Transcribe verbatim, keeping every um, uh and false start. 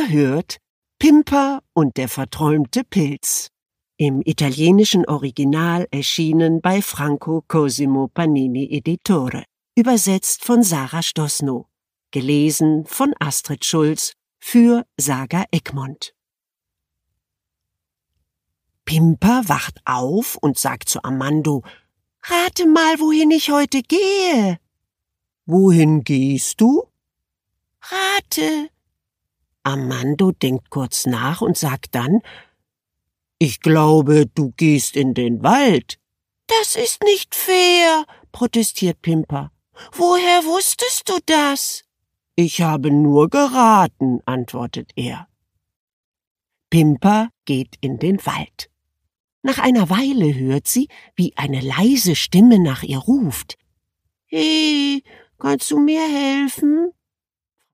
Ihr hört Pimper und der verträumte Pilz. Im italienischen Original erschienen bei Franco Cosimo Panini Editore. Übersetzt von Sarah Stoßnow. Gelesen von Astrid Schulz für Saga Egmont. Pimper wacht auf und sagt zu Armando: »Rate mal, wohin ich heute gehe.« »Wohin gehst du?« »Rate.« Armando denkt kurz nach und sagt dann: »Ich glaube, du gehst in den Wald.« »Das ist nicht fair«, protestiert Pimper. »Woher wusstest du das?« »Ich habe nur geraten«, antwortet er. Pimper geht in den Wald. Nach einer Weile hört sie, wie eine leise Stimme nach ihr ruft. »Hey, kannst du mir helfen?«